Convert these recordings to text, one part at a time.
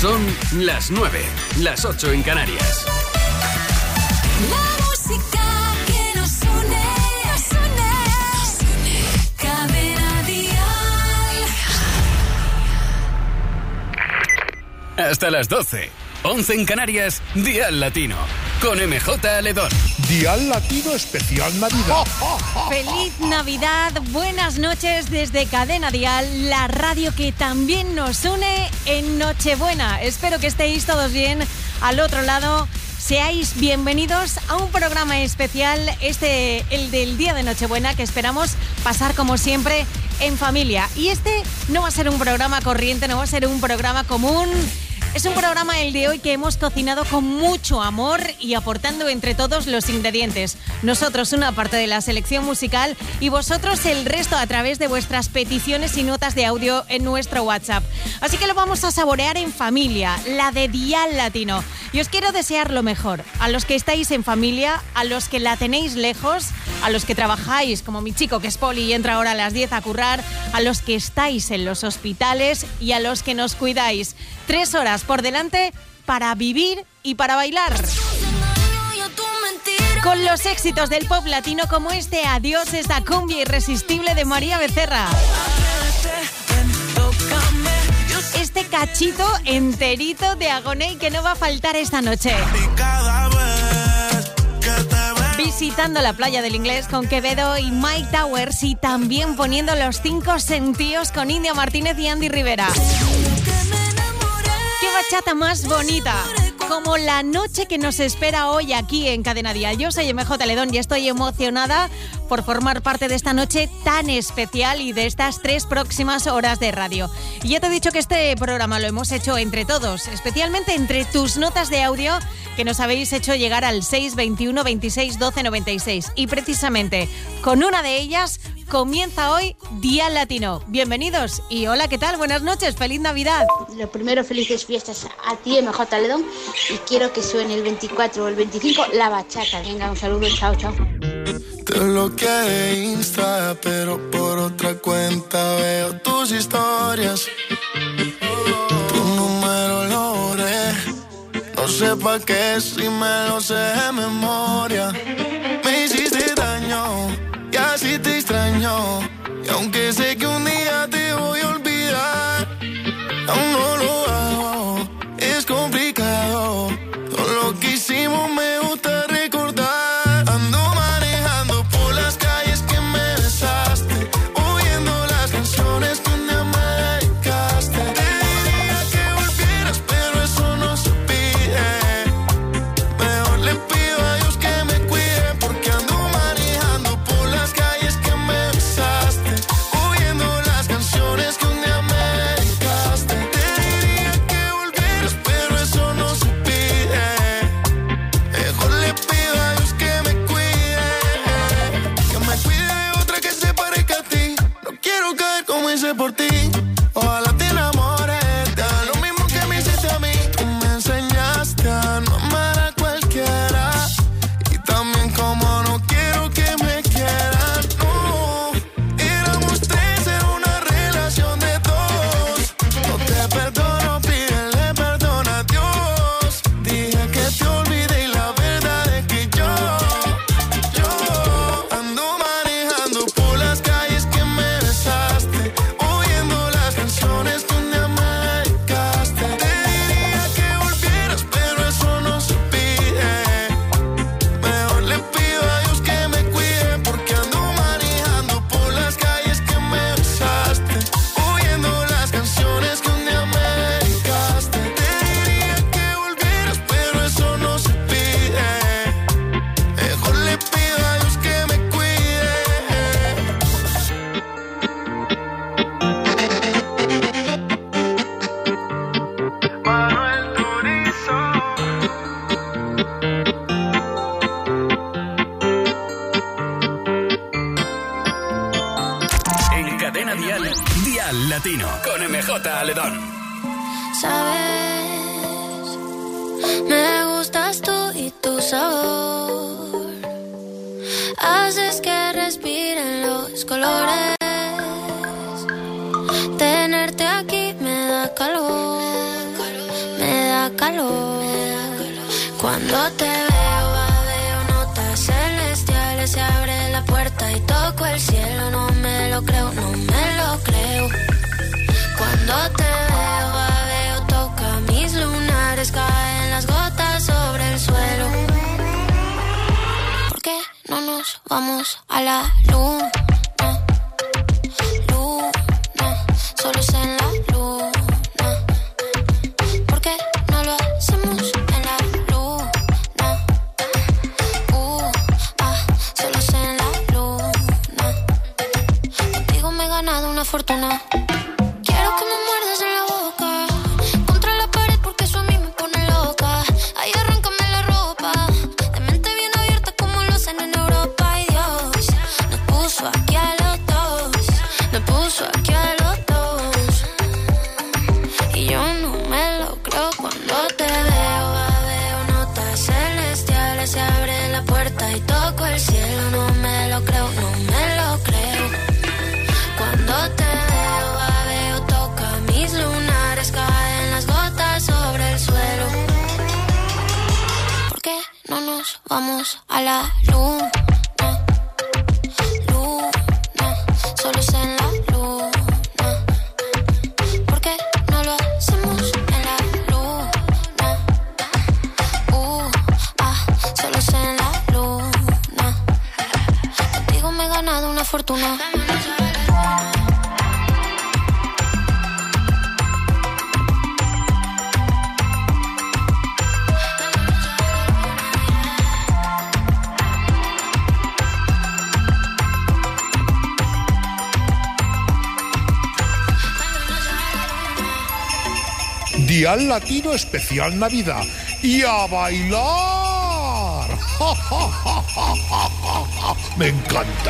Son las 9, las 8 en Canarias. La música que nos une, Cadena Dial. Hasta las 12, 11 en Canarias, Dial Latino, con MJ Aledón. Dial Latino especial Navidad. ¡Feliz Navidad! Buenas noches desde Cadena Dial, la radio que también nos une en Nochebuena. Espero que estéis todos bien al otro lado. Seáis bienvenidos a un programa especial, el del día de Nochebuena, que esperamos pasar como siempre en familia. Y este no va a ser un programa corriente, no va a ser un programa común. Es un programa, el de hoy, que hemos cocinado con mucho amor y aportando entre todos los ingredientes. Nosotros una parte de la selección musical y vosotros el resto a través de vuestras peticiones y notas de audio en nuestro WhatsApp. Así que lo vamos a saborear en familia, la de Dial Latino. Y os quiero desear lo mejor a los que estáis en familia, a los que la tenéis lejos, a los que trabajáis, como mi chico que es poli y entra ahora a las 10 a currar, a los que estáis en los hospitales y a los que nos cuidáis. 3 horas por delante para vivir y para bailar. Con los éxitos del pop latino como este Adiós, esta cumbia irresistible de María Becerra. Este cachito enterito de Agoney que no va a faltar esta noche. Visitando la playa del Inglés con Quevedo y Mike Towers, y también poniendo los 5 sentidos con India Martínez y Andy Rivera. ¡Qué bachata más bonita! Como la noche que nos espera hoy aquí en Cadena Dial. Yo soy MJ Aledón y estoy emocionada por formar parte de esta noche tan especial y de estas 3 próximas horas de radio. Y ya te he dicho que este programa lo hemos hecho entre todos, especialmente entre tus notas de audio que nos habéis hecho llegar al 621 26 12 96. Y precisamente con una de ellas comienza hoy Dial Latino. Bienvenidos y hola, ¿qué tal? Buenas noches, feliz Navidad. Lo primero, felices fiestas a ti, MJ Aledón, y quiero que suene el 24 o el 25 la bachata. Venga, un saludo, chao, chao. Te bloqueé de Insta, pero por otra cuenta veo tus historias. Tu número lo borré, no sé pa' qué si me lo sé de memoria. Me hiciste daño y así te extraño, y aunque sé que un día te voy a olvidar, aún no lo hago, es complicado. Todo lo que hicimos me gusta recordar. Ando manejando por las calles que me besaste, oyendo las canciones que un día me dedicaste. Te diría que volvieras, pero eso no se pide. Mejor le pido a Dios que me cuide, porque ando manejando por las calles que me besaste, oyendo las canciones que un día me dedicaste. Te diría que volvieras, pero eso no se pide. Mejor le pido a Dios que me cuide de otra que se parezca a ti. No quiero caer como hice por ti. Ojalá te enamores, te haga lo mismo que me hiciste a mí. Tú me enseñaste a no amar a cualquiera, y también como no quiero que me quieran. No, éramos 3, era una relación de 2. No te perdono, pídele perdón a Dios. Dije que te olvidé y la verdad es que yo ando manejando por las calles que me besaste, oyendo las canciones que un día me dedicaste. Te diría que volvieras, pero eso no se pide. Mejor le pido a Dios que me cuide, porque ando manejando por las calles que me besaste, oyendo las canciones que un día me dedicaste. Te diría que volvieras, pero eso no se pide. Mejor le pido a Dios que me cuide. Manuel Turizo. En Cadena Dial, Dial Latino, con MJ Aledón. Sabes, me gustas tú y tu sabor, haces que respiren los colores. Tenerte aquí me da calor, calor. Cuando te veo notas celestiales. Se abre la puerta y toco el cielo. No me lo creo, no me lo creo. Cuando te veo toca mis lunares. Caen las gotas sobre el suelo. ¿Por qué no nos vamos a la luna? Luna, solos en la luna. ¿Por qué no lo hacemos en la luna? Solos en la luna. Contigo me he ganado una fortuna. Quiero que me muerdas en la boca, contra la pared porque eso a mí me pone loca. Ay, arráncame la ropa, de mente bien abierta como lo hacen en Europa. Y Dios nos puso aquí a los dos, nos puso aquí a los dos. Y yo no me lo creo cuando te veo notas celestiales. Se abre la puerta y toco el cielo. No me lo creo, no me lo creo. Cuando te veo toca mis lunares. Caen las gotas sobre el suelo. ¿Por qué no nos vamos a la luna? Luna, solos en la luna. ¿Por qué no lo hacemos en la luna? Solos en la luna. Contigo me he ganado una fortuna. Dial Latino Especial Navidad. ¡Y a bailar! Me encanta.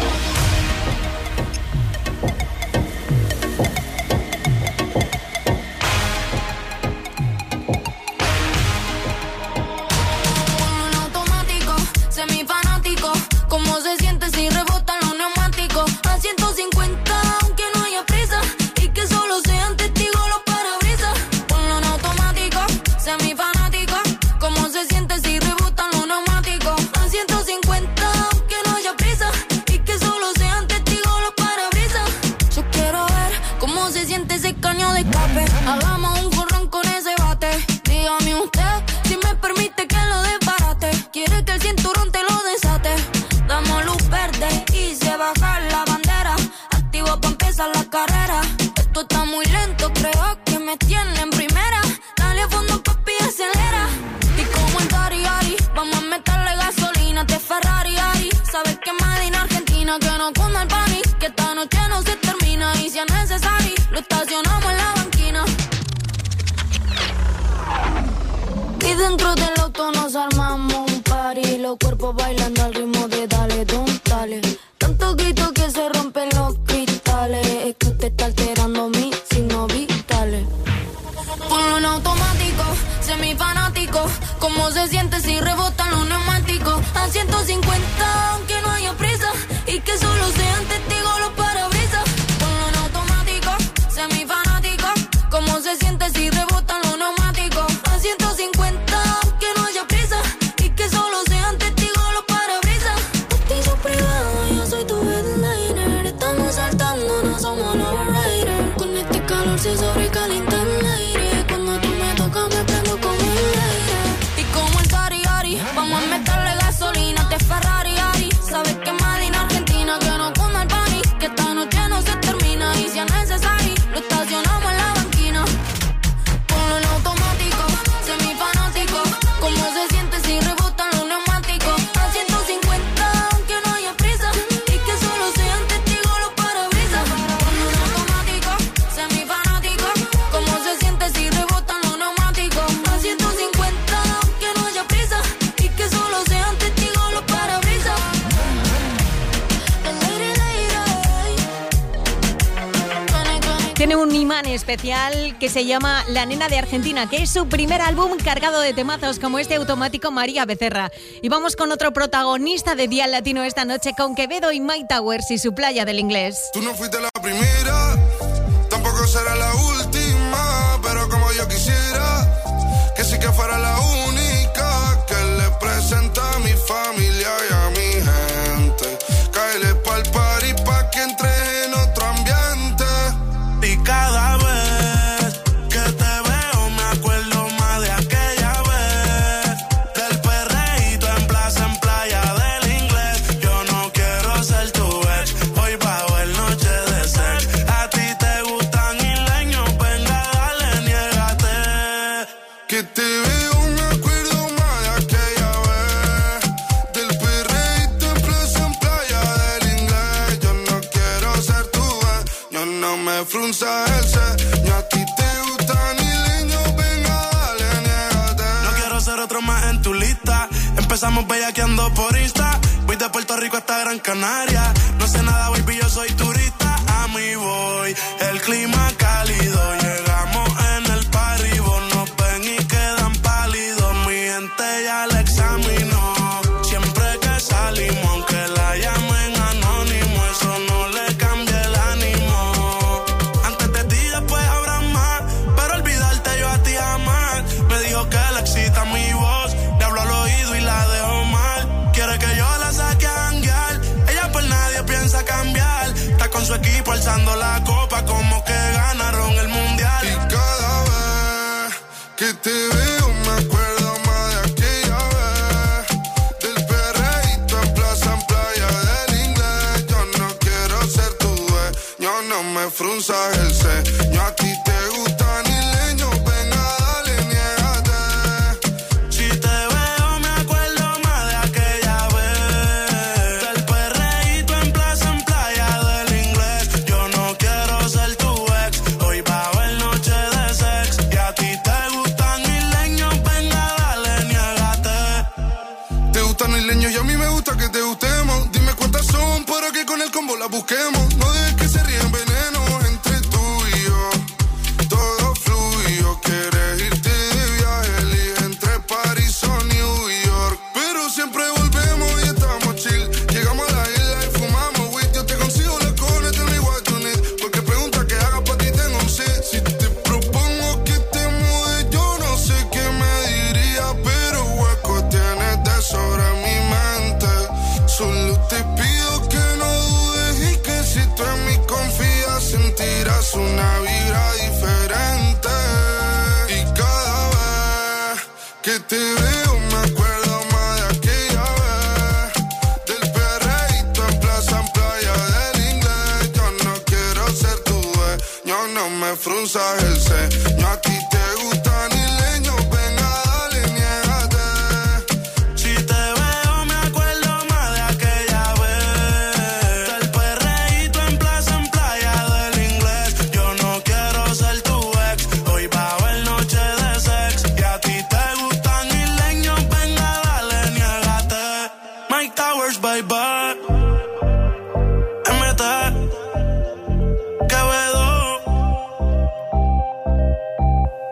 En automático, semifanático. ¿Cómo se siente si rebotan los neumáticos? A 150, aunque no haya prisa. Y que solo sean testigos los parabrisas. Ponlo en automático, semifanático. ¿Cómo se siente si rebotan los neumáticos? A 150, aunque no haya prisa. Y que solo sean testigos los parabrisas. Yo quiero ver cómo se siente ese caño de escape. Hagamos un jorrón con ese bate. Dígame usted si me permite que lo desbarate. Quiere que el cinturón te lo desate. Damos luz verde y se baja la bandera. Activo pa' empezar la carrera. Esto está muy lento, creo que me tiene en primera. Dale a fondo, papi, acelera. Y como en Tari, vamos a meterle gasolina. Te Ferrari, Ari. Sabes que Made in Argentina, que no cunda el pánico. Que esta noche no se termina y si es necesario, lo estacionamos en la banquina. Y dentro del auto nos armamos un party. Los cuerpos bailando al ritmo de dale, don, dale. Tanto grito que se rompen los cristales. Es que usted está alterando mis signos vitales. Ponlo en automático, semifanático. ¿Cómo se siente si rebotan los neumáticos? A 150, aunque no haya prisa. Y que solo sean testigos los parabrisas. Ponlo en automático, semifanático. ¿Cómo se siente si rebotan los neumáticos? A 150, aunque no haya prisa. Y que solo sean testigos los parabrisas. Bautizo privado, yo soy tu headliner. Estamos saltando, no somos los riders. Con este calor se sobrecalienta el aire. Cuando tú me tocas me prendo como el aire. Y como el Tari, vamos a meterle gasolina. Te Ferrari, Ari. Sabes que Made in Argentina, que no cunda el pánico. Que esta noche no se termina y si es necesario, lo estacionamos en la banquina. Ponlo en automático, semifanático. ¿Cómo se siente si rebotan los neumáticos? A 150, aunque no haya prisa. Y que solo sean testigos los parabrisas. Ponlo en automático, semifanático. ¿Cómo se siente si rebotan los neumáticos? A 150, aunque no haya prisa. Y que solo sean testigos los parabrisas. Tiene un imán especial que se llama La Nena de Argentina, que es su primer álbum cargado de temazos como este automático María Becerra. Y vamos con otro protagonista de Dial Latino esta noche, con Quevedo y Mike Towers y su Playa del Inglés. Tú no fuiste la primera, tampoco será la última, pero como yo quisiera que sí que fuera la única que le presenta a mi familia y a mi gente. Cáele pa'l party pa' que entre en otro ambiente. Y cada vez que te veo me acuerdo más de aquella vez, del perreíto en plaza, en playa del inglés. Yo no quiero ser tu ex, hoy va a haber noche de sex. A ti te gustan isleños, venga dale, niégate. Que te veo me acuerdo más de aquella vez, del perreíto en plaza, en playa del inglés. Yo no quiero ser tu ex, yo no me frunza el ceño. A ti te gustan isleños, venga dale, niégate. No quiero ser otro más en tu lista. Empezamos bellaqueando por Insta. Voy de Puerto Rico hasta Gran Canaria. No sé nada, baby, yo soy turista. A mí voy, el clima cálido. Llegamos en el party, vos nos ven y quedan pálidos. Mi gente ya la examinó. Siempre que salimos, aunque la llamen anónimo, eso no le cambia el ánimo. Antes de ti, después habrá más, pero olvidarte yo a ti jamás. Me dijo que le excita mi voz, le hablo al oído y la dejo mal. Quiere que yo la saque a janguear, ella por nadie piensa cambiar. Está con su equipo alzando la copa como que ganaron el mundial. Y cada vez que te veo me acuerdo más de aquella vez, del perreíto en plaza, en playa del inglés. Yo no quiero ser tu ex, yo no me frunzas el ceño. A ti te gustan isleños, venga dale, niégate. Si te veo me acuerdo más de aquella vez, del perreíto en plaza, en playa del inglés. Yo no quiero ser tu ex, hoy va a haber noche de sex. Y a ti te gustan isleños, venga dale, niégate. Te gustan isleños y a mí me gusta que te gustemos. Dime cuántas son para que con el combo las busquemos. No dejes que se ríen veneno entre tú y yo. Todo fluyo, quieres irte de viaje, elige entre París o New York. Pero siempre volvemos y estamos chill. Llegamos a la isla y fumamos weed. Yo te consigo la cone, tell me what you need. Porque pregunta que haga pa' ti tengo un sí. Si te propongo que te mude, yo no sé qué me diría, pero hueco tienes de sobra en mi mente. Solo te pido que no dudes y que si tú en mí confías sentirás una vibra diferente. Y cada vez que te veo me acuerdo más de aquella vez, del perreíto en plaza, en playa del inglés. Yo no quiero ser tu ex, yo no me frunzas el ceño. A ti te gustan isleños, venga dale, niégate. Si te veo me acuerdo más de aquella vez, del perreíto en plaza, en playa del inglés. Yo no quiero ser tu ex, hoy va a haber noche de sex. Y a ti te gustan isleños, venga dale, niégate. Mike Towers, baby, MT, Quevedo.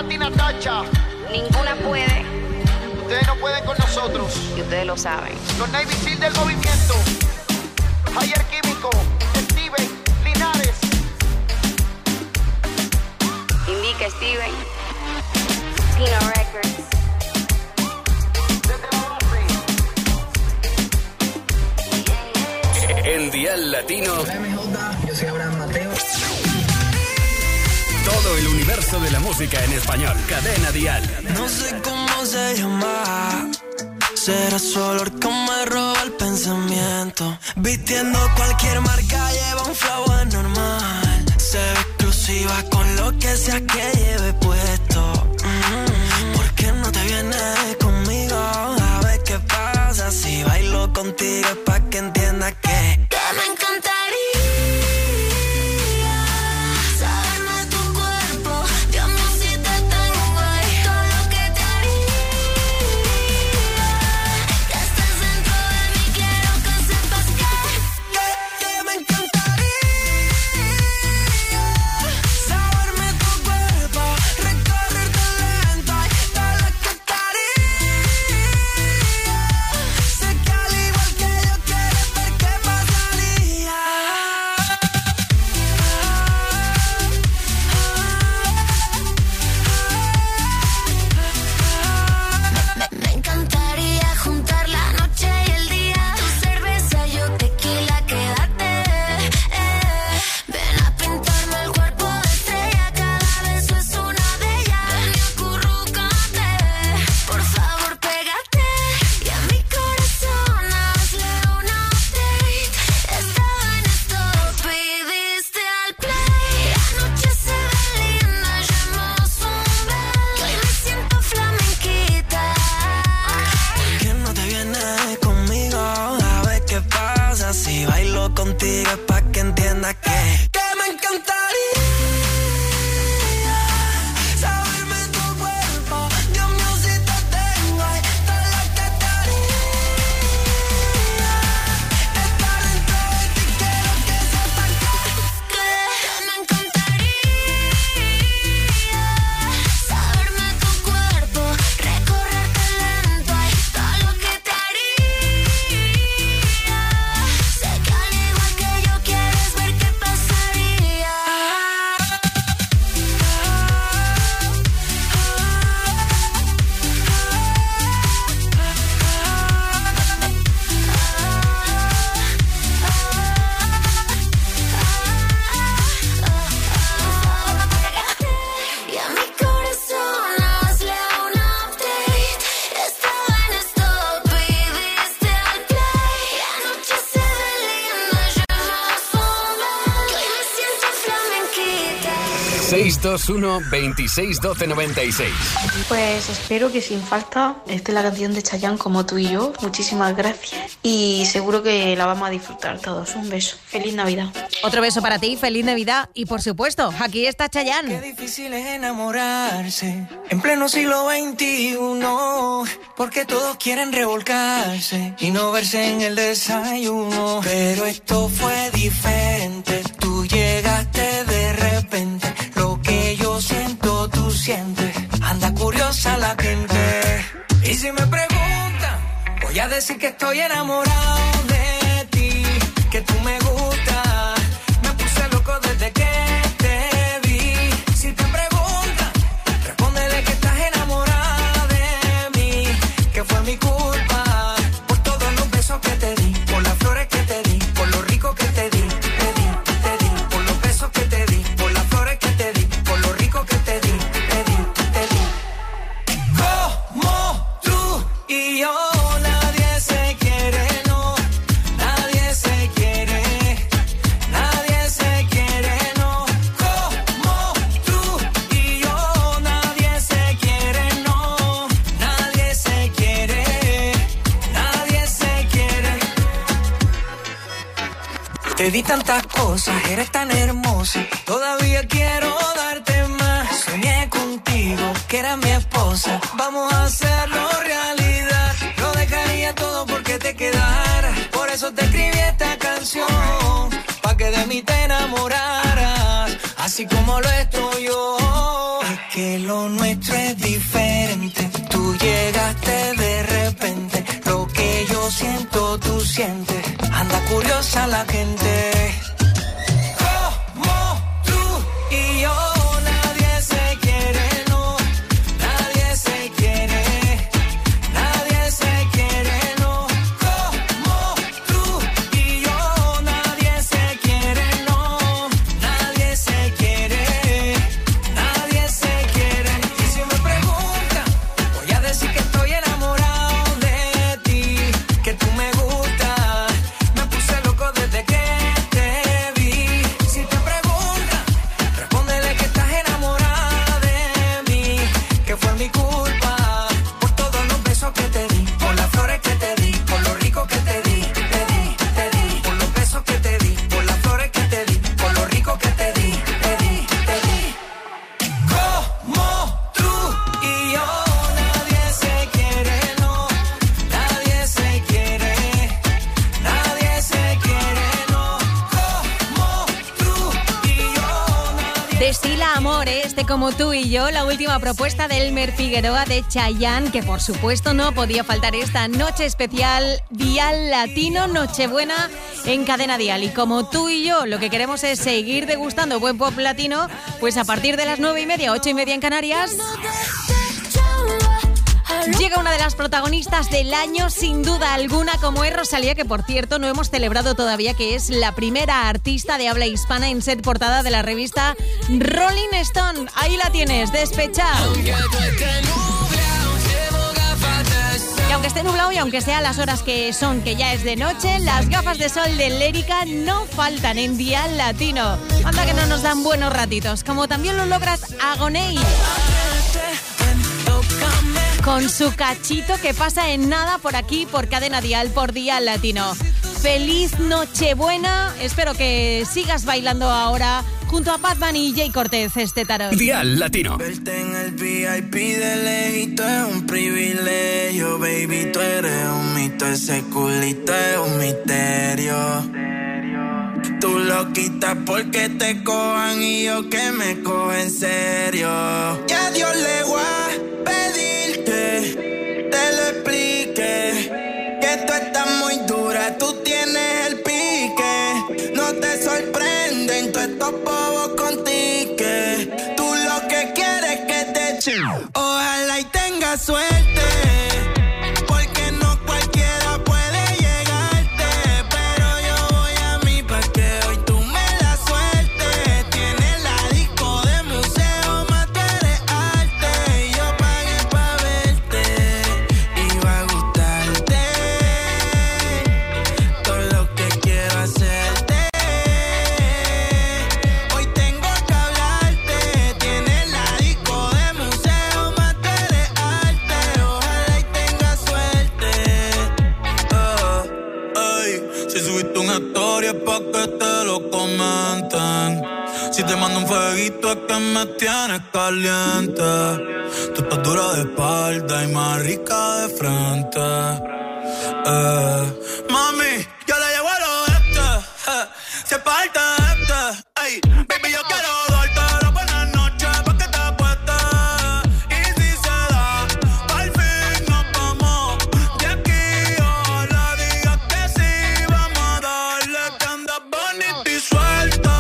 Nati Natacha. Ninguna puede. Ustedes no pueden con nosotros. Y ustedes lo saben. Los Navy Seal del movimiento. Javier Químico, Steven, Linares. Indica Steven. Pino Records. En Dial Latino. Yo soy Abraham Mateo. Todo el universo de la música en español. Cadena Dial. No sé cómo se llama. Será su olor que me roba el pensamiento. Vistiendo cualquier marca, lleva un flow anormal. Se ve exclusiva con lo que sea que lleve puesto. ¿Por qué no te vienes conmigo? A ver qué pasa si bailo contigo, es pa' que entiendas que me encantaría. Saberme tu cuerpo, Dios mío, si te tengo ahí, todo lo que te haría. Estar dentro de ti, quiero que sepas que me encantaría. Saberme tu cuerpo, recorrerte lento, ahí, todo lo que te haría. Sé que al igual que yo quieres ver qué pasaría. Y a mi corazón hazle un update. Estaba en stop y diste al play. Anoche se ve linda, yo más fumé. Que hoy me siento flamenquita. 621-261296. Pues espero que sin falta esté la canción de Chayanne Como tú y yo. Muchísimas gracias. Y seguro que la vamos a disfrutar todos. Un beso. Feliz Navidad. Otro beso para ti, feliz Navidad. Y por supuesto, aquí está Chayanne. Qué difícil es enamorarse en pleno siglo XXI, porque todos quieren revolcarse y no verse en el desayuno. Pero esto fue diferente, tú llegaste de repente. Lo que yo siento, tú sientes. Anda curiosa la gente. Y si me preguntan, voy a decir que estoy enamorado de ti, que tú me gustas. Me puse loco desde que te vi. Si te preguntan, respóndele que estás enamorada de mí, que fue mi culpa por todos los besos que te di, por las flores que te di, por lo rico que te di, por los besos que te di, por las flores que te di, por lo rico que te di, te di. Como tú y yo, nadie se quiere, no, nadie se quiere, nadie se quiere, no. Como tú y yo, nadie se quiere, no, nadie se quiere, nadie se quiere. Te di tantas cosas, eres tan hermosa, todavía quiero darte más. Soñé contigo, que eras mi esposa, vamos a hacerlo realidad. Lo dejaría todo porque te quedara, por eso te escribí esta canción, pa' que de mí te enamoraras, así como lo estoy yo. Es que lo nuestro siente. Anda curiosa la gente. Como tú y yo. Como tú y yo, la última propuesta de Elmer Figueroa de Chayanne, que por supuesto no podía faltar esta noche especial Dial Latino, Nochebuena en Cadena Dial. Y como tú y yo lo que queremos es seguir degustando buen pop latino, pues a partir de las 9:30, 8:30 en Canarias, llega una de las protagonistas del año, sin duda alguna, como es Rosalía, que por cierto no hemos celebrado todavía, que es la primera artista de habla hispana en ser portada de la revista Rolling Stone. Ahí la tienes, Despecha. Y aunque esté nublado y aunque sea las horas que son, que ya es de noche, las gafas de sol de Lérica no faltan en Dial Latino. Anda que no nos dan buenos ratitos, como también lo logras Agoney, con su cachito que pasa en nada por aquí, por Cadena Dial, por Dial Latino. Feliz Nochebuena, espero que sigas bailando ahora junto a Batman y Jay Cortez este tarot. Dial Latino. Verte en el VIP de lejito es un privilegio, baby, tú eres un mito, ese culito es un misterio. Tú lo quitas porque te cojan y yo que me cojo en serio. Y a Dios le voy a pedir que te lo explique, que tú estás muy dura, tú tienes el pique. No te sorprenden todos estos bobos con tique. Tú lo que quieres es que te echen. Ojalá y tengas suerte. Si te mando un fueguito es que me tienes caliente. Tú estás dura de espalda y más rica de frente. Mami, yo le llevo al oeste. Si es parte de este. Ey, baby, yo quiero darte la buena noche pa' que te apuestes. Y si se da, al fin nos vamos de aquí. Ojalá digas que sí, vamos a darle que andas bonita y suelta.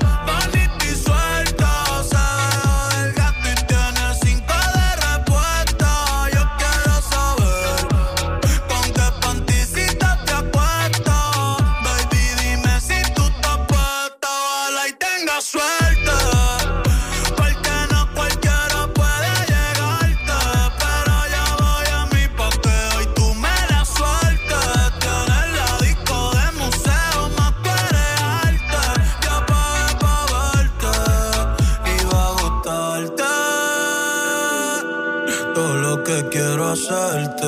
Hacerte.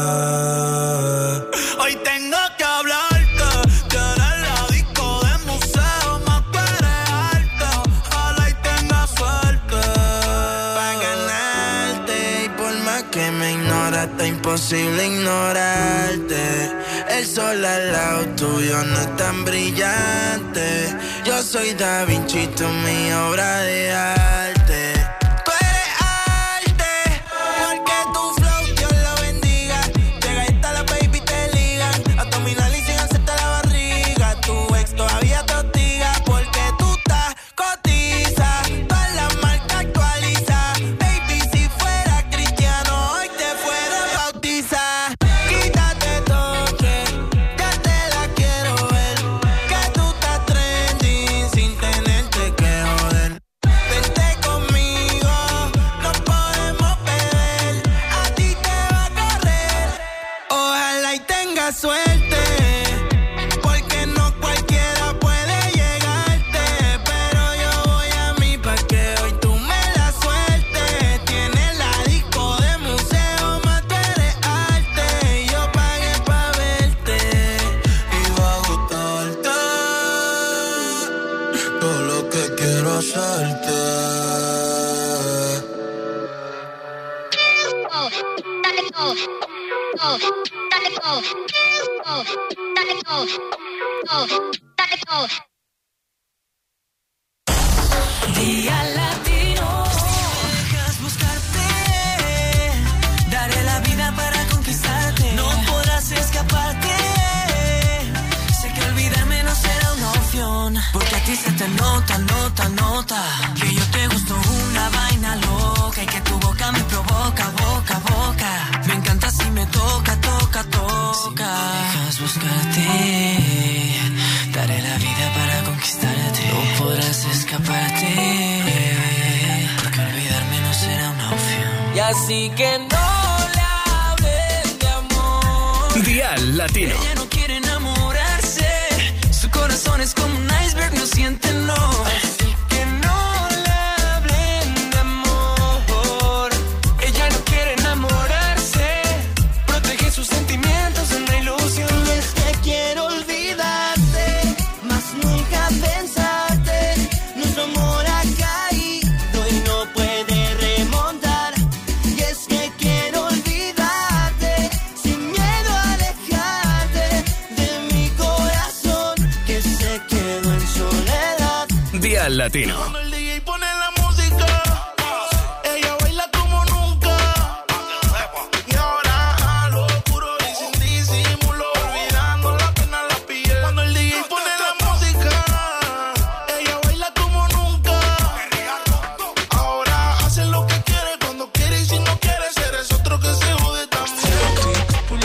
Hoy tengo que hablarte. Tienes la disco de museo, más tú eres alto. Ojalá y tengas suerte pa' ganarte. Y por más que me ignoras, está imposible ignorarte. El sol al lado tuyo no es tan brillante. Yo soy Da Vinci, tú mi obra de arte. Sigan hacerte. Día Latino. Dejas buscarte, daré la vida para conquistarte. No podrás escaparte. Sé que olvidarme no será una opción, porque a ti se te nota, nota que yo te gusto una vaina loca y que tu boca me provoca, boca. Me encanta si me toca. Si me dejas buscarte, daré la vida para conquistarte. No podrás escaparte, porque olvidarme no será una opción. Y así que no le hablen de amor. Dial Latino. Ella no quiere enamorarse, su corazón es como un iceberg, no siente no. Así que no le hablen de amor. Ella no quiere enamorarse, protege sus sentimientos en la ilusión. Y es que quiero olvidarte, más nunca pensarte. Nuestro amor ha caído y no puede remontar. Y es que quiero olvidarte, sin miedo a alejarte de mi corazón, que se quedó en soledad. Dial Latino. Cuando el DJ pone la música, ella baila como nunca. Y ahora a lo oscuro y sin disimulo, olvidando la pena la piel. Cuando el DJ pone la música, ella baila como nunca. Ahora hace lo que quiere, cuando quiere y si no quiere, eres otro que se jode también. Por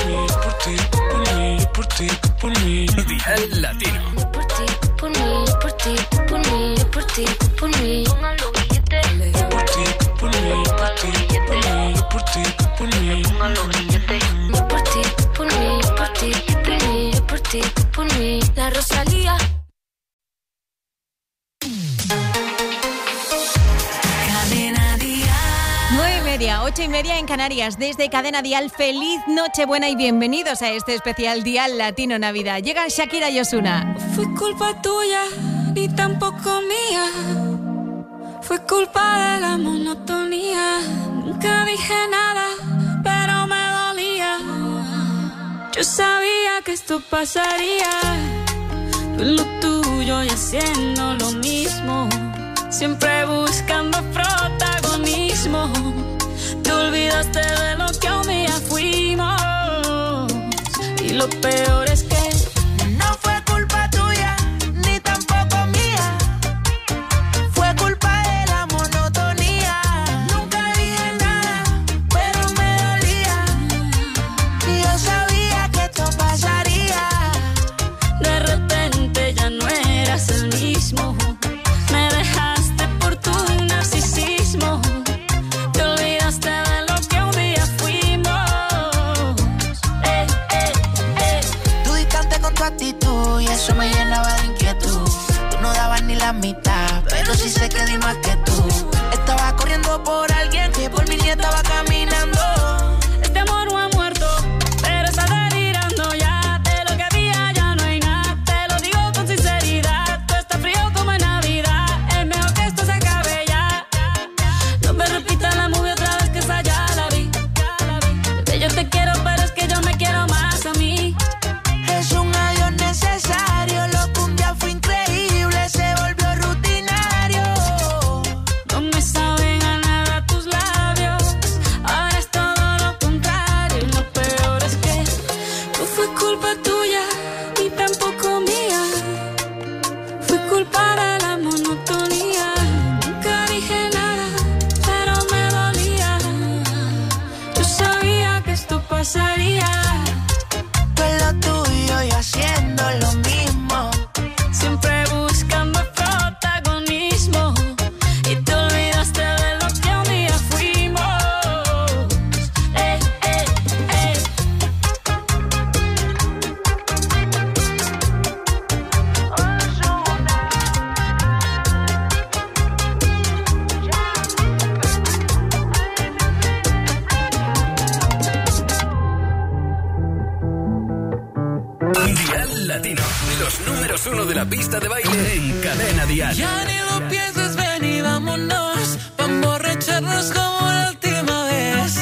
mí. Dial Latino. Por mí. Póngalo billete. Póngalo billete. Por mí. La Rosalía. Cadena Dial. 9:30, 8:30 en Canarias. Desde Cadena Dial, feliz Nochebuena y bienvenidos a este especial Dial Latino Navidad. Llegan Shakira y Ozuna. Fue culpa tuya, ni tampoco mía. Fue culpa de la monotonía. Nunca dije nada, pero me dolía. Yo sabía que esto pasaría. Tú en lo tuyo y haciendo lo mismo. Siempre buscando protagonismo. Te olvidaste de lo que un día fuimos. Y lo peor es que No fue culpa tuya, ni tampoco mía. Fue culpa de la monotonía. Nunca dije nada, pero me dolía. Y yo sabía que esto pasaría. de repente ya no eras el mismo. Me dejaste por tu narcisismo. Te olvidaste de lo que un día fuimos. Tú distante con tu actitud y eso me llenaba de inquietud. Tú no dabas ni la mitad, pero sí sé que di más que tú. Estaba corriendo por alguien que por mí ni estaba caminando. Este amor no ha muerto, pero está delirando ya. De lo que había ya no hay nada. Te lo digo con sinceridad. Tú estás frío como en Navidad. Es mejor que esto se acabe ya. No me repita la movie otra vez, que esa ya la vi. Bebé, yo te quiero, pero es que yo me quiero más a mí. Es un adiós necesario, lo que un día fue increíble se volvió rutinario. No me saben a nada tus labios. Ahora es todo lo contrario. Y lo peor es que no fue culpa tuya, ni tampoco mía. Fue culpa de la monotonía. Nunca dije nada, pero me dolía. Yo sabía que esto pasaría. Tú en lo tuyo y haciendo lo mismo. Siempre buscando protagonismo. Y te olvidaste de lo que un día fuimos. Dial Latino. Los números 1 de la pista de baile en Cadena Dial. Ya ni lo pienses, ver. ven y vámonos, pa' emborracharnos como la última vez.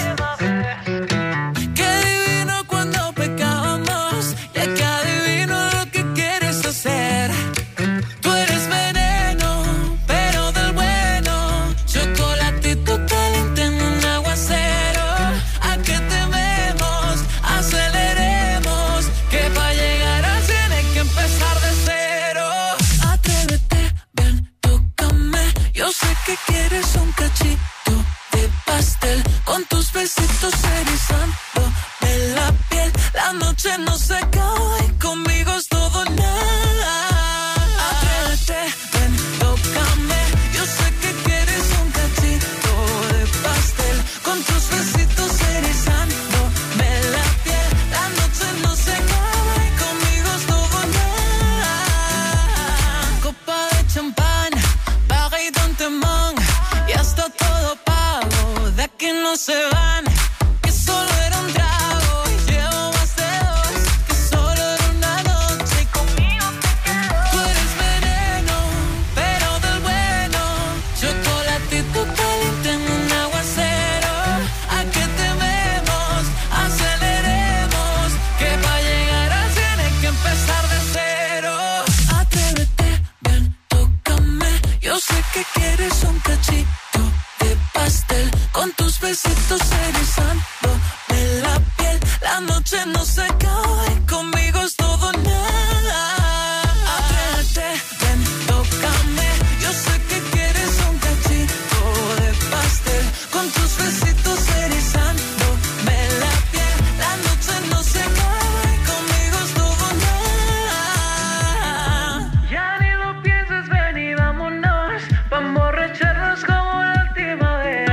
Qué divino cuando pecábamos, ya que adivino lo que quieres hacer. Tú eres veneno, pero del bueno, chocolatito caliente en un aguacero. ¿A qué tememos? Aceleremos, que pa' llegar a 100 hay que empezar de cero. Atrévete, ven, tócame. Yo sé que quieres un cachito de pastel, con tus besitos erizándome la piel. La noche no se acaba y conmigo es todo nada. Atrévete, ven, tócame. Yo sé que quieres un cachito de pastel, con tus besitos erizándome la piel. La noche no se acaba y conmigo es todo nada. Copa de champán, Paris Dontemont, y hasta todo pago, de aquí no se van, que solo era un trago, y llevo más de 2, que solo era una noche y conmigo te quedo. Tú eres veneno, pero del bueno, chocolatito caliente en un aguacero. ¿A qué tememos? Aceleremos, que pa' llegar a 100 hay que empezar de cero. Atrévete, ven, tócame. Yo sé que quieres un cachito de pastel, con tus besitos erizándome la piel. La noche no se acaba y conmigo es todo nada. Atrévete, ven, tócame. Yo sé que quieres un cachito de pastel, con tus besitos erizándome la piel. La noche no se acaba y conmigo es todo nada. Ya ni lo pienses, ven y vámonos, pa' emborracharnos como la última vez.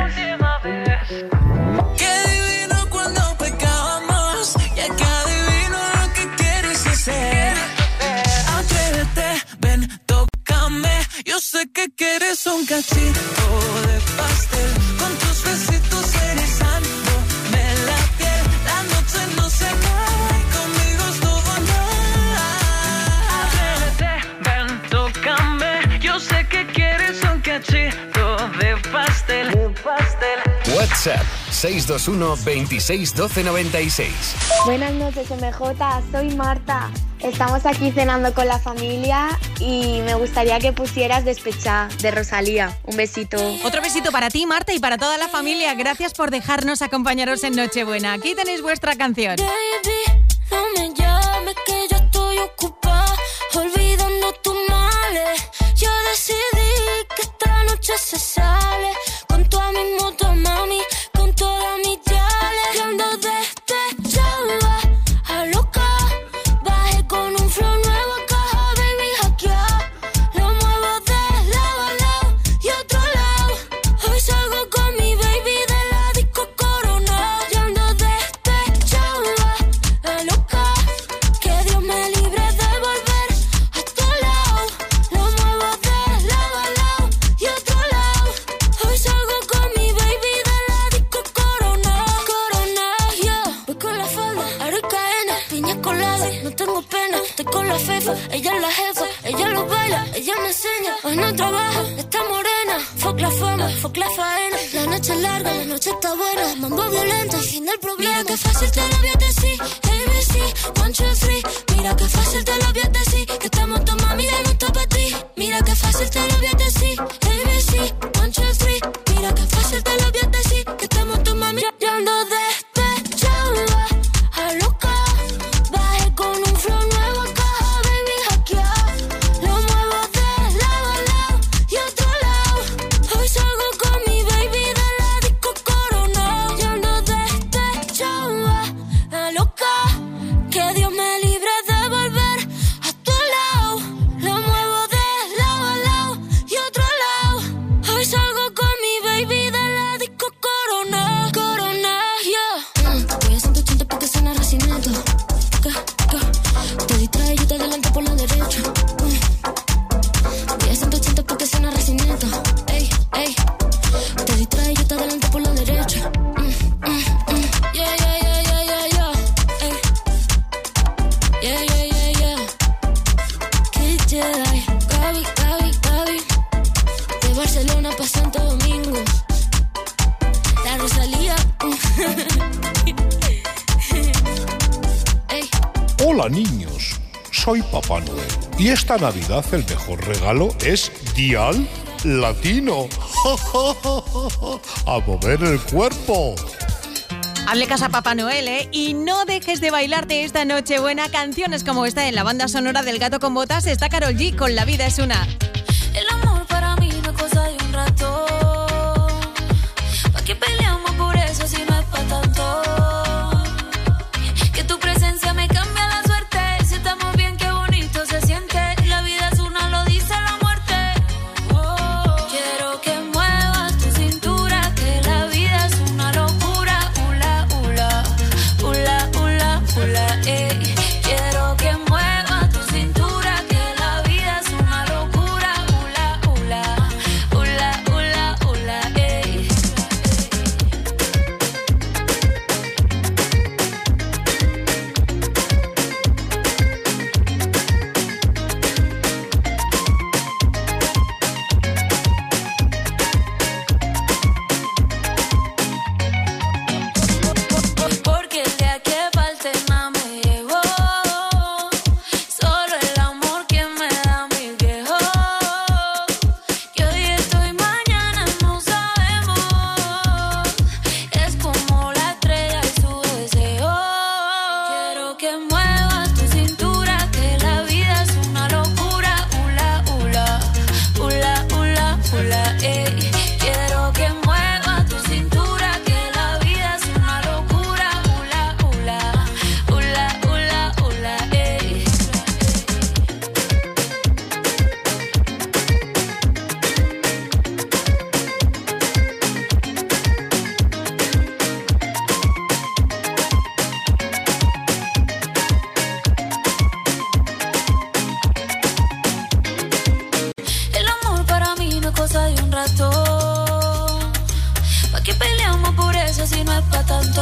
Qué divino cuando pecábamos, ya que adivino lo que quieres hacer. Atrévete, ven, tócame. Yo sé que quieres un cachito de pastel, con tus besitos erizándome la piel. La noche no se acaba y conmigo es todo nada. Atrévete, ven, tócame. Yo sé que quieres un cachito de pastel, WhatsApp 621 26 12 96. Buenas noches, MJ. Soy Marta. Estamos aquí cenando con la familia y me gustaría que pusieras Despechá de Rosalía. Un besito. Otro besito para ti, Marta, y para toda la familia. Gracias por dejarnos acompañaros en Nochebuena. Aquí tenéis vuestra canción. Baby, no me llames que yo estoy ocupada, olvidando tus males. Yo decidí que esta noche se sale, con toda mi moto, mami, con todas mis yales. Yo ando despechada, a loca, bajé con un flow nuevo, caja, baby, hackeada. Lo muevo de lado a lado y otro lado. Hoy salgo con mi baby de la disco Corona. Yo ando despechada, a loca, que Dios me libre de volver a tu lado. Lo muevo de lado a lado y otro lado. Hoy salgo con mi baby de la disco Corona. Corona, yeah. Voy con la falda, aro y cadena, piña colada, no tengo pena. Estoy con la fefa, ella es la jefa, ella lo baila, ella me enseña. Hoy no trabaja, está morena. Fuck la fama, fuck la faena. La noche es larga, la noche está buena. Mambo violento, el fin del problema. Mira que fácil te lo voy a decir, ABC, 1, 2, 3. Mira que fácil te lo voy a decir, que estamos tu mami de no está para ti. Mira que fácil te lo voy a decir, ABC, 1, 2, 3. Mira que fácil te lo voy a decir, que estamos tu mami. Yo ando despechada, a loca, bajé con un flow nuevo, caja, baby, hackeada. Lo muevo de lado a lado y otro lado. Hoy salgo con mi baby de la disco Corona. Yo ando despechada, a loca, que Dios me libre de volver Barcelona pa' Santo Domingo. La Rosalía. Hola niños, soy Papá Noel y esta Navidad el mejor regalo es Dial Latino. A mover el cuerpo. Hazle caso a Papá Noel, ¿eh? Y no dejes de bailarte esta Nochebuena. Canciones como esta en la banda sonora del Gato con Botas está Karol G con La vida es una. El amor para mí no es cosa de un rato. ¿Pa' qué peleamos por eso si no es pa' tanto? Que tu presencia me cambia la suerte. Si estamos bien, qué bonito se siente. La vida es una, lo dice la muerte. Quiero que muevas tu cintura, que la vida es una locura. Ula, ula, ula, ula, ula, ey. Quiero que muevas tu cintura, que la vida es una locura. Ula, ula, ula, ula, ula, ey. Porque el día que falte nada me llevo. Solo el amor que me da mi viejo. Que hoy estoy, mañana no sabemos. Es como la estrella y su deseo. Quiero que muevas tu cintura, que la vida es una locura. Ula, ula, ula, ula, ula, ey. Quiero que muevas tu cintura, que la vida es una locura. Ula, ula, ula, ula, ula, ey. El amor para mí no es cosa de un rato. ¿Pa' qué peleamos por eso si no es pa' tanto?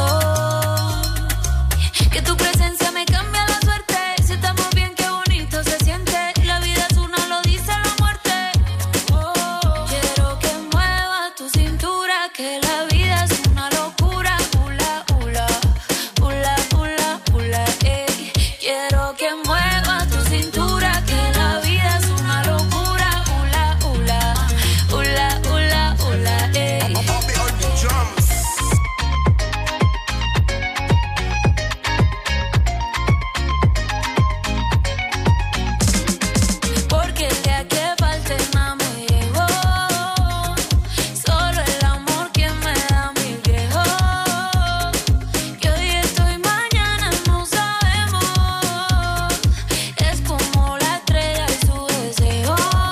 Que tu presencia me cambia la suerte. Si estamos bien, qué bonito se siente. La vida es una, lo dice la muerte. Quiero que muevas tu cintura, que la vida es una locura. Ula, ula, ula, ula, ula, ey. Quiero que muevas tu cintura, que la vida es una locura. Ula, ula, ula, ula, ula, ey. Porque el día que falte nada me llevo. Solo el amor que me da mi viejo. Que hoy estoy, mañana no sabemos. Es como la estrella y su deseo.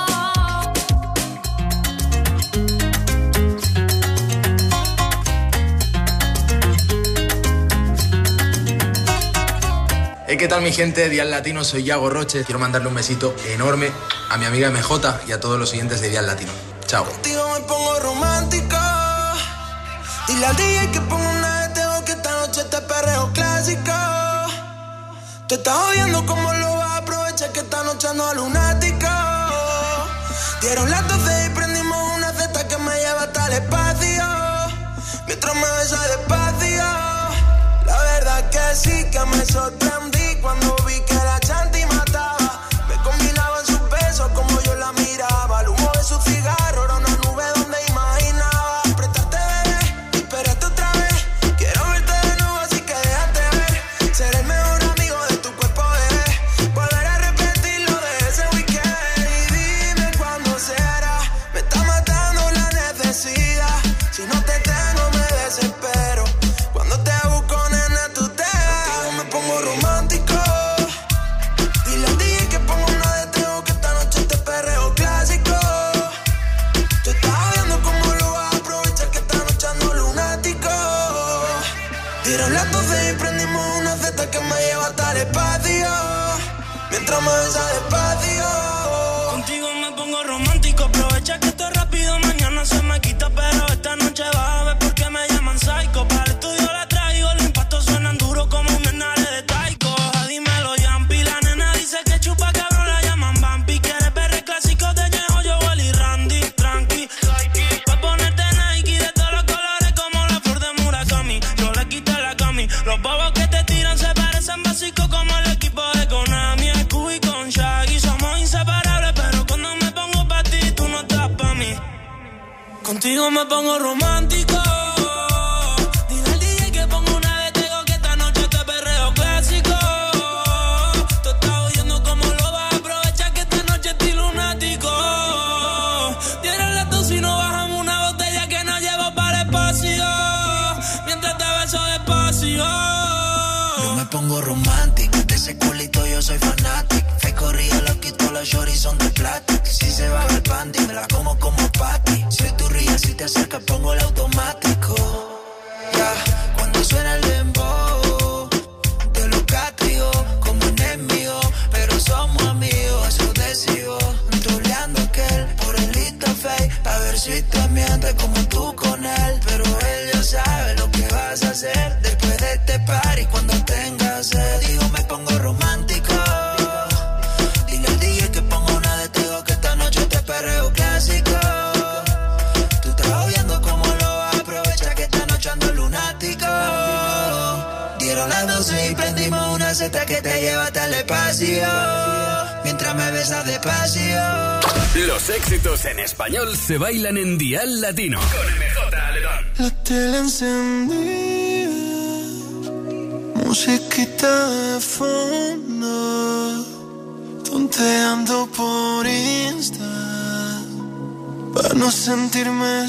Hey, ¿qué tal mi gente? Dial Latino, soy Yago Roche. Quiero mandarle un besito enorme a mi amiga MJ y a todos los siguientes de Dial Latino. Chao. Contigo me pongo romántico. Dile al DJ que ponga una de Teo, que esta noche te perreo clásico. Te estás oyendo cómo lo vas a aprovechar, que esta noche ando lunático. Dieron las 12 y prendimos una cesta que me lleva hasta el espacio. Mientras me besa despacio. La verdad que sí que me sorprendí cuando vi que la chanti mataba. Me combinaba en sus besos como yo la miraba. El humo de su cigarro era una nube donde imaginaba. Apretarte, bebé, y espérate otra vez. Quiero verte de nuevo, así que déjate ver. Ser el mejor amigo de tu cuerpo, bebé. Volver a repetir lo de ese weekend. Y dime cuándo será. Me está matando la necesidad. Si no te tengo me desespero. Cuando te busco, nena, tú te vas. Contigo me pongo romántico. Dile al DJ que ponga una de Teo, que esta noche te perreo clásico. Te estás viendo cómo lo vas a aprovechar, que esta noche ando lunático. Dieron las 12 y prendimos una cesta que me lleva hasta el espacio. Mientras me besa despacio. Contigo me pongo romántico, aprovecha que esto es rápido, mañana se me quita, pero esta noche vas a ver por qué me llaman psycho. Para el estudio la traigo, los impactos suenan duros como un enare de taiko. Dímelo, Yampi, la nena dice que chupa cabrón, la llaman Bampi. Quieres ver el clásico de Ñejo, yo, Wally, Randy, tranqui. Contigo me pongo romántico. Dile al DJ que ponga una de Tego, que esta noche te perreo clásico. Tú estás oyendo cómo lo vas a aprovechar, que esta noche estoy lunático. Dieron las 2 y no bajamos una botella que nos lleva para el espacio. Mientras te beso despacio. Yo me pongo romántico, de ese culito yo soy fanático. Fe corría lo quito, los shorties son de plástico. Si se baja el panty, me la como patty. Si tú ríes, si te acercas, pongo el automático. Ya, cuando suena el dembow, te lo castigo como enemigo. Pero somos amigos, eso decido. Troleando aquel por el Insta fake, a ver si te miente como tú con él. Pero él ya sabe lo que vas a hacer después de este party. Cuando tengas sed, digo, me pongo romántico. Dile al DJ que ponga una de Tego, que esta noche te perreo clásico. Tú estás viendo cómo lo vas a aprovechar, que esta noche ando lunático. Dieron las 12 y prendimos una seta que te lleva hasta el espacio. Mientras me besas despacio. Los éxitos en español se bailan en Dial Latino con MJ Aledón. La tele encendida, musiquita de fondo, tonteando por Insta, para no sentirme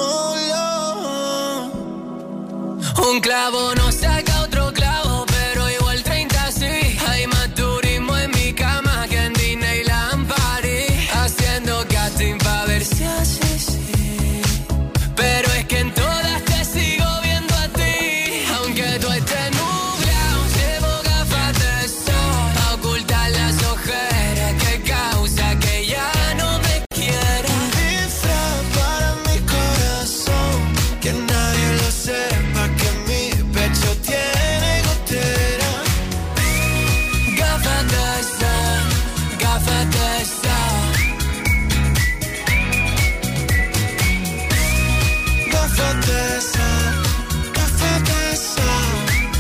solo. Un clavo no saca otro clavo, pero igual 30 sí. Hay más turismo en mi cama que en Disneyland París. Haciendo casting pa' ver si hace sí. Pero es que en todas te sigo viendo a ti. Aunque tú estés nublado, llevo gafas de sol a ocultar las ojeras que causa que ya no me quiera. Un disfraz para mi corazón, que nadie lo sepa, que mi pecho tiene gotera. Gafas de sol, gafas de sol. Gafas de sol, gafas de sol.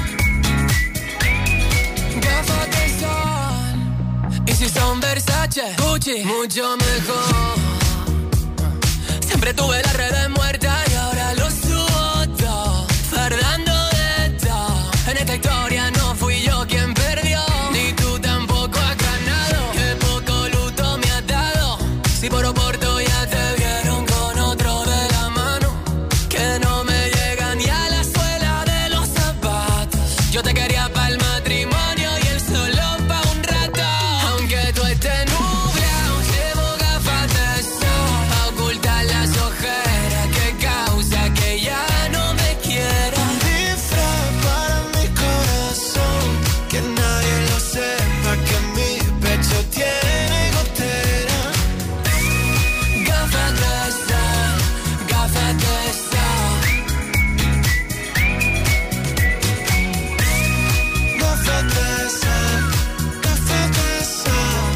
Gafas de sol. Y si son Versace, Gucci, mucho mejor. Siempre tuve las redes muertas y ahora lo subo todo. Fardando de todo. En esta historia no fui yo quien perdió, ni tú tampoco has ganado. Que poco luto me has dado. Si por oporto ya te vieron con otro de la mano, que no me llega ni a la suela de los zapatos. Yo te quería para el matrimonio y él solo pa' un rato. Aunque tú estés nublado, llevo gafas de sol a ocultar las ojeras que causa que ya no me quiera. Un disfraz para mi corazón, que nadie lo sepa, que mi pecho tiene gotera. Gafas de sol, gafas de sol. Gafas de sol, gafas de sol.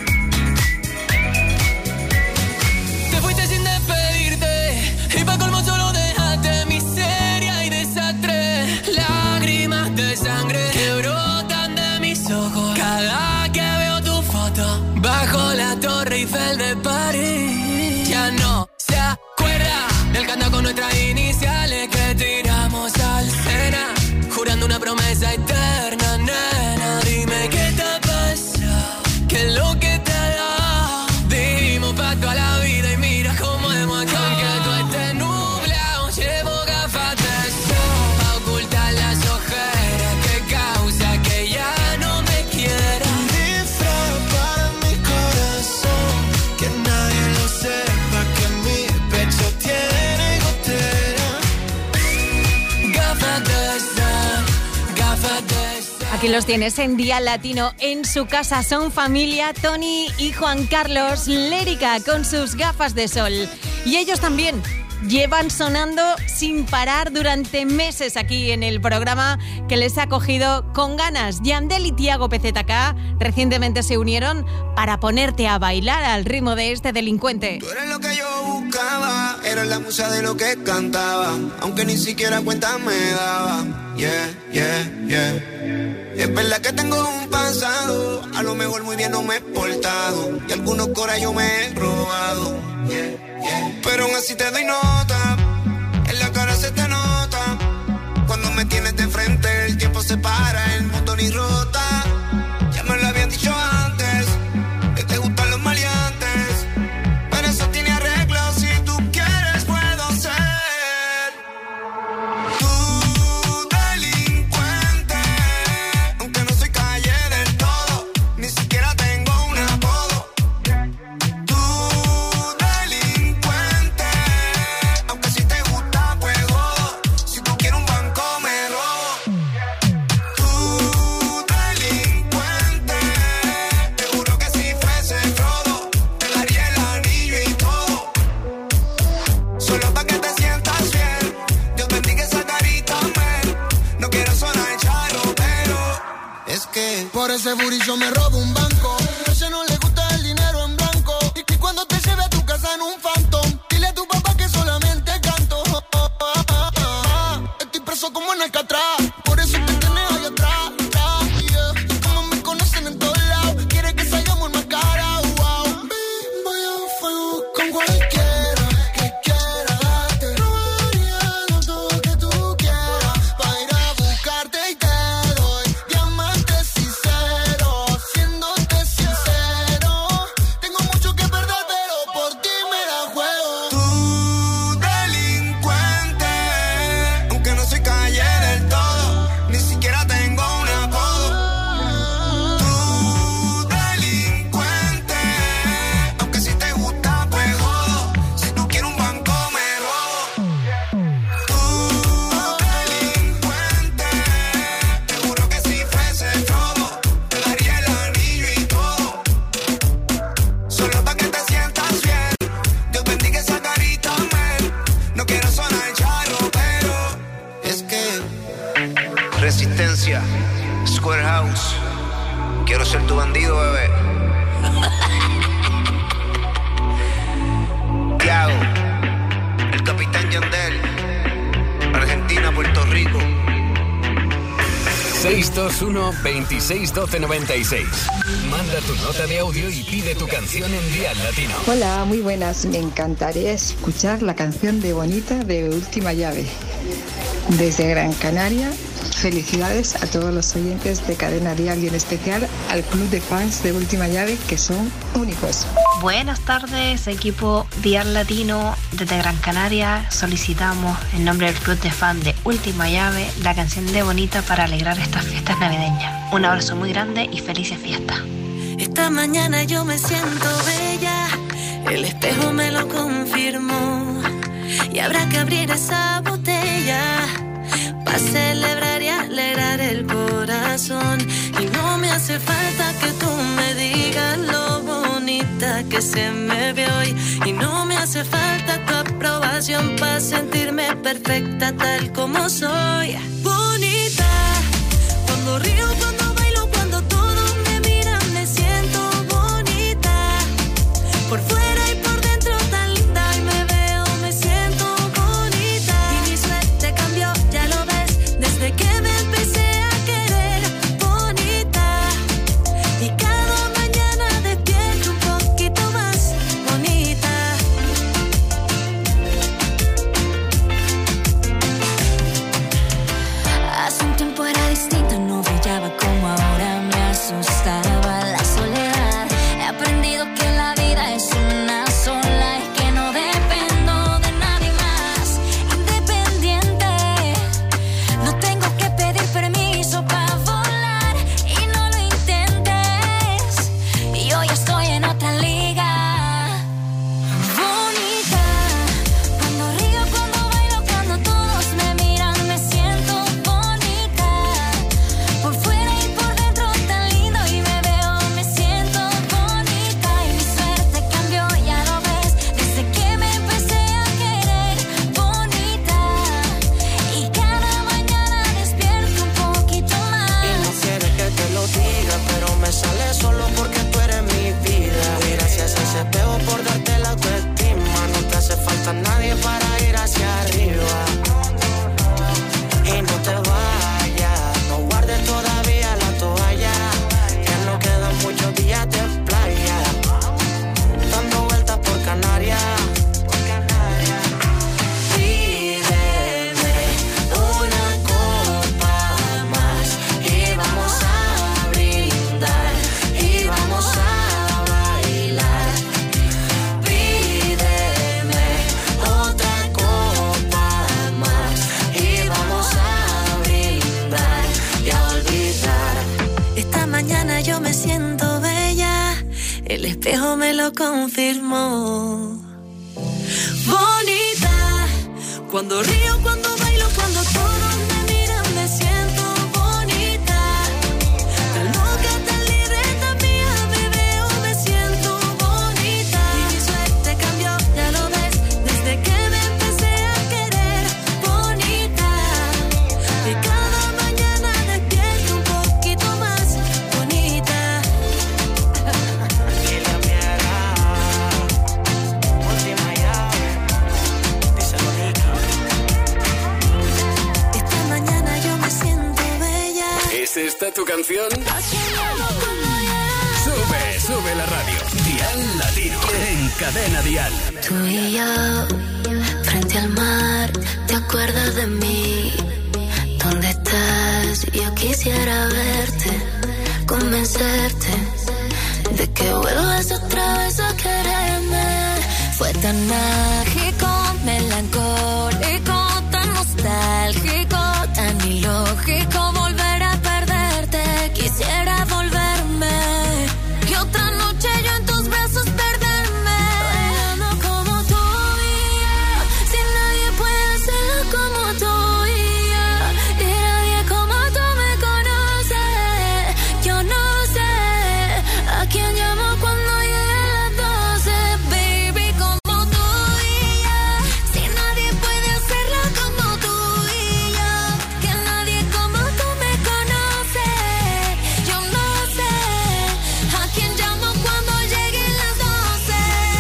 Te fuiste sin despedirte y pa' colmo solo dejaste miseria y desastre. Lágrimas de sangre que brotan de mis ojos cada que veo tu foto bajo la Torre Eiffel de París. Ya no se acuerda del canto con nuestras iniciales que tiramos al Sena, jurando una promesa eterna, nena. Dime qué te ha pasado, qué es lo que te ha dado. Dimos pa' toda la vida y mira cómo hemos acabado. Aunque tú estés nublado, llevo gafas de sol a ocultar las ojeras que causa que ya no me quiera. Un disfraz para mi corazón, que nadie lo sepa, que mi pecho tiene gotera. Gafas de sol, gafas de sol. Aquí los tienes en Dial Latino. En su casa son familia, Tony y Juan Carlos, Lérica con sus gafas de sol. Y ellos también llevan sonando sin parar durante meses aquí en el programa, que les ha cogido con ganas. Yandel y Tiago PZK recientemente se unieron para ponerte a bailar al ritmo de este delincuente. Tú eres lo que yo buscaba, eres la musa de lo que cantaba, aunque ni siquiera cuenta me daba. Yeah, yeah, yeah. Es verdad que tengo un pasado, a lo mejor muy bien no me he portado, y algunos coras yo me he robado. Yeah, Pero aún así te doy nota, en la cara se te nota. Cuando me tienes de frente, el tiempo se para, el mundo ni rota. Ya me lo habían dicho antes, que te gustan los maleantes. Pero eso tiene arreglo, si tú quieres puedo ser tu delincuente. Aunque no soy calle del todo, ni siquiera tengo un apodo. Tu delincuente, aunque si te gusta pues jodo. Si tú quieres un banco me robo. Tu delincuente, te juro que si fuese Frodo, te daría el anillo y todo. Solo pa' que te sientas bien, Dios bendiga esa carita, man. No quiero sonar charro, pero es que por ese booty yo me robo un banco. A ella no le gusta el dinero en blanco. Y cuando te lleve a tu casa en un Phantom, dile a tu papá que solamente canto. Estoy preso como en Alcatraz, por eso te tienes ahí atrás. Yeah. Y como me conocen en todos lados, quiere que salgamos más cara. Wow. Voy a fuego con cualquiera que quiera darte. Robaría todo que tú quieras para ir a buscarte y te doy diamantes sinceros. Siéndote sincero, tengo mucho que perder, pero por ti me la juego. Tu delincuente, aunque no soy calle del todo, ni siquiera tengo un apodo. Tu delincuente, aunque si te gusta pues jodo. Si tú quieres un banco me robo. Tu delincuente, te juro que si fuese Frodo, te daría el anillo y todo. Solo pa' que te sientas bien, Dios bendiga esa carita, man. No quiero sonar charro, pero es que Resistencia, Square House. Quiero ser tu bandido, bebé. Tiago, el capitán Yandel, Argentina, Puerto Rico. 621-261296. Manda tu nota de audio y pide tu canción en Dial Latino. Hola, muy buenas. Me encantaría escuchar la canción de Bonita de Última Llave. Desde Gran Canaria, felicidades a todos los oyentes de Cadena Dial y en especial al club de fans de Última Llave, que son únicos. Buenas tardes, equipo Dial Latino. Desde Gran Canaria solicitamos en nombre del club de fan de Última Llave la canción de Bonita para alegrar estas fiestas navideñas. Un abrazo muy grande y felices fiestas. Esta mañana yo me siento bella, el espejo me lo confirmó. Y habrá que abrir esa botella para celebrar y alegrar el corazón. Y no me hace falta que tú me digas lo bonita que se me ve hoy. Y no me hace falta tu aprobación para sentirme perfecta tal como soy. Bonita, cuando río, cuando bailo, cuando todos me miran, me siento bonita. Por fuera y por dentro tan linda y me veo, me siento bonita. Y mi suerte cambió, ya lo ves, desde que me empecé a querer. Bonita, y cada mañana despierto un poquito más bonita. Hace un tiempo era distinta, no brillaba como espejo me lo confirmó. Bonita, cuando río, cuando bailo, cuando todos me miran, me siento bonita. Tan loca, tan libre, tan mía, me veo, me siento bonita. Y mi suerte cambió, ya lo ves, desde que me empecé a querer. Bonita, y cada mañana despierto un poquito más bonita. Esta mañana yo me siento bella. ¿Es esta tu canción? Sube la radio. Dial Latino en Cadena Dial. Tú y yo, frente al mar, ¿te acuerdas de mí? ¿Dónde estás? Yo quisiera verte, convencerte de que vuelvas otra vez a quererme. Fue tan mágico, melancólico, tan nostálgico, tan ilógico volver a perderte. Quisiera volverme y otra noche yo en tus brazos perderme. Bailando como tú y yo, si nadie puede hacerlo como tú y yo, y nadie como tú me conoce. Yo no sé a quién llamo cuando lleguen las 12, baby, como tú y yo, si nadie puede hacerlo como tú y yo, que nadie como tú me conoce. Yo no sé a quién llamo cuando lleguen las 12.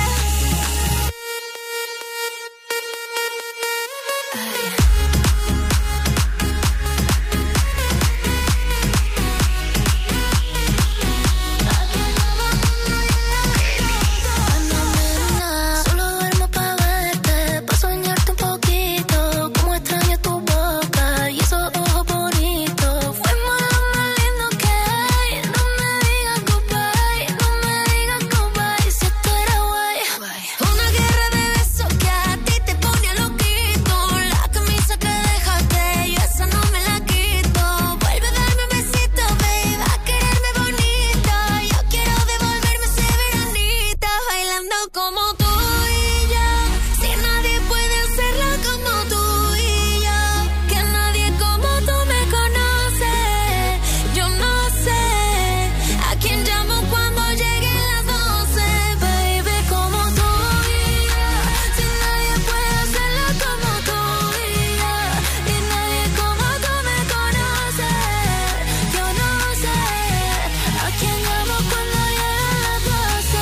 Solo duermo pa' verte, pa' soñarte un poquito. Como extraño tu boca y esos ojos bonitos. Fuimos lo más lindo que hay. No me digas goodbye, no me digas goodbye. Si esto era guay. Una guerra de besos que a ti te pone loquito. La camisa que dejaste, yo esa no me la quito. Vuelve a darme un besito, baby, a quererme bonita. Yo quiero devolverme ese veranito. Bailando como tú y yo, si nadie puede hacerlo como tú y yo, que nadie como tú me conoce. Yo no sé a quién llamo cuando lleguen las 12, baby, como tú y yo, si nadie puede hacerlo como tú y yo, y nadie como tú me conoce. Yo no sé a quién llamo cuando lleguen las 12.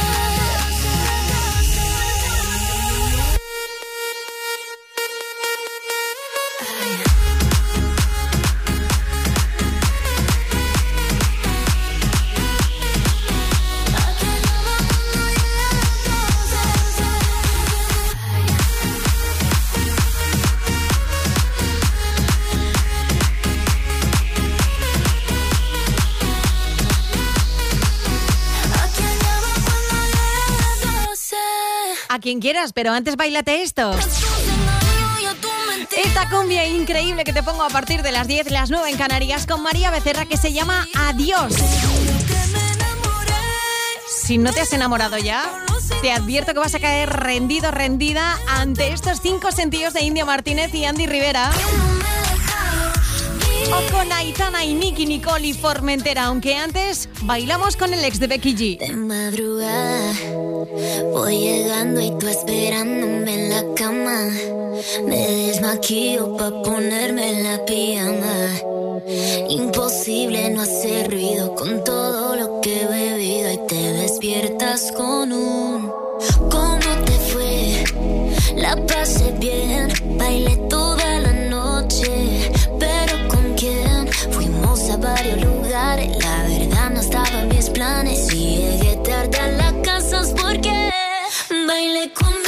A quien quieras, pero antes bailate esto. Esta cumbia increíble que te pongo a partir de las 10, las 9 en Canarias, con María Becerra, que se llama Adiós. Si no te has enamorado ya, te advierto que vas a caer rendido, rendida ante estos 5 sentidos de India Martínez y Andy Rivera. O con Aitana y Nicky Nicole y Formentera, aunque antes bailamos con el ex de Becky G. De madrugada voy llegando y tú esperándome en la cama. Me desmaquillo pa' ponerme la pijama. Imposible no hacer ruido con todo lo que he bebido. Y te despiertas con un ¿cómo te fue? La pasé bien, bailé toda la noche. Pero ¿con quién? Fuimos a varios lugares. La verdad no estaba en mis planes. Y llegué tarde a la casa porque bailé con